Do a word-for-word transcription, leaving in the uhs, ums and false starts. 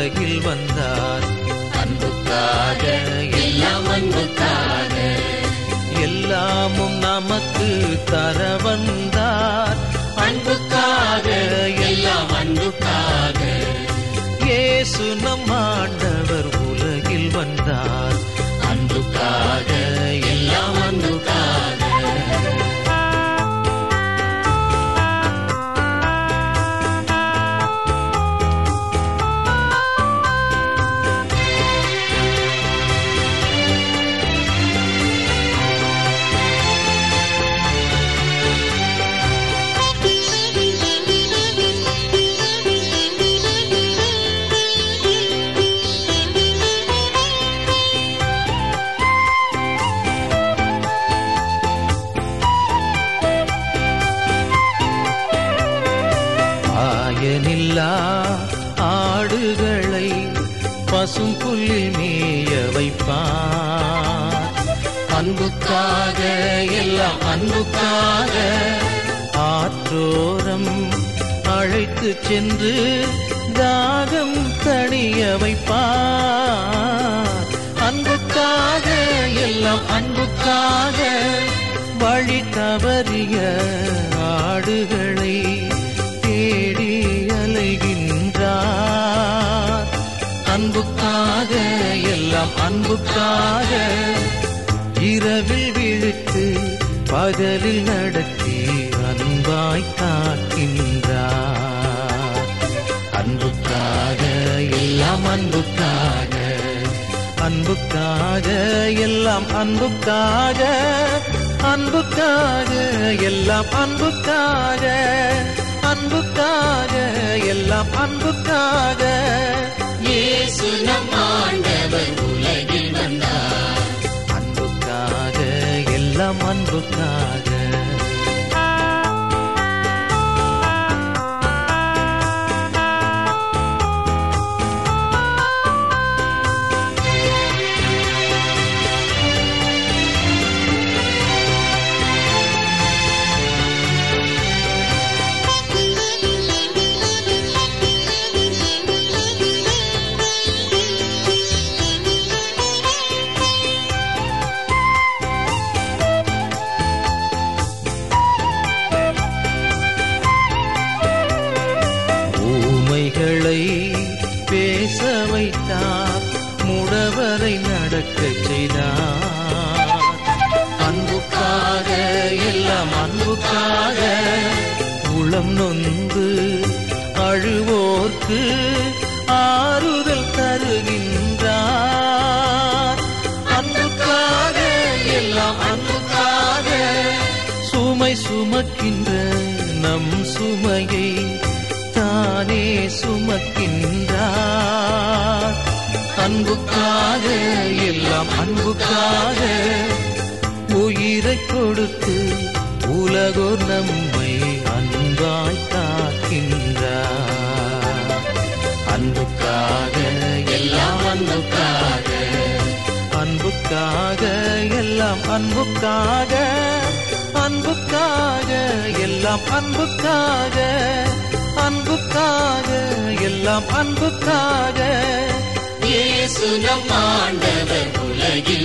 உலகில் வந்தார். அன்புக்காக எல்லாம் அன்புக்காக, எல்லாமும் நமக்கு தர வந்தார். அன்புக்காக எல்லாம் அன்புக்காக, இயேசு நம் ஆண்டவர் உலகில் வந்தார். அன்புக்காக எல்லாம் அன்புக்காக. ஆயனில்லா ஆடுகளை பசும் புல்லில் மேய வைப்பார். அன்புக்காக எல்லாம் அன்புக்காக, ஆற்றோரம் அழைத்து சென்று தாகம் தணிய வைப்பார். அன்புக்காக எல்லாம் அன்புக்காக, வழி தவறிய ஆடுகளை தேடி அலைகின்றார். அன்புக்காக எல்லாம் அன்புக்காக, இரவில் விழித்து பகலில் நடத்தி அன்பாய் காக்கின்றார். அன்புக்காக எல்லாம் அன்புக்காக, அன்புக்காக எல்லாம் அன்புக்காக, அன்புக்காக எல்லாம் அன்புக்காக, அன்புக்காக எல்லாம் அன்புக்காக. இயேசு நம் ஆண்டவர் உலகில் வந்தார். அன்புக்காக எல்லாம் அன்புக்காக. ஊமைகளை பேச வைத்தார், முடவரை நடக்கச் செய்தார். அன்புக்காக எல்லாம் அன்புக்காக, உளம் நொந்து அழுவோர்க்கு ஆறுதல் தருகின்றார். அன்புக்காக எல்லாம் அன்புக்காக, சுமை சுமக்கின்ற நம் சுமையை தானே சுமக்கின்றார். அன்புக்காக எல்லாம் அன்புக்காக, உயிரை கொடுத்து உலகோர் நம்மை அன்பாய் காக்கின்றார். அன்புக்காக எல்லாம் அன்புக்காக, அன்புக்காக எல்லாம் அன்புக்காக, அன்புக்காக எல்லாம் அன்புக்காக, அன்புக்காக எல்லாம் அன்புக்காக. இயேசு நம் ஆண்டவர் உலகில்